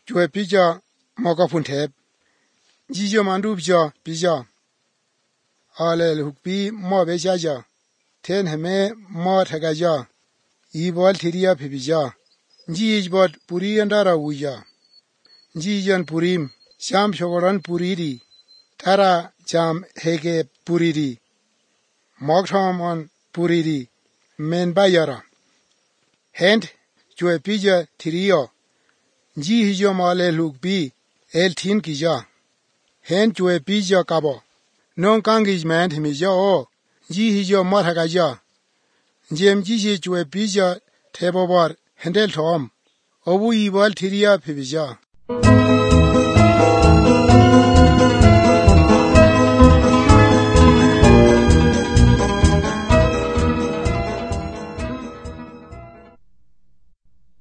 jwe pija moka punte jijo mandu pija ale hukpi mo beja ten heme mo thagaja ibol thiria pija jijbot puri andara uja jijan purim sham shogoran puriri tara jam hege puriri mokhamon puriri men bayara hend jwe pija thirio jijo male lukbi el thin kija hen jwe pija kabo non kangi man himija o jijo marhagaja jem jiji jwe pija thebobar hendel thom obu ibal thiria pibija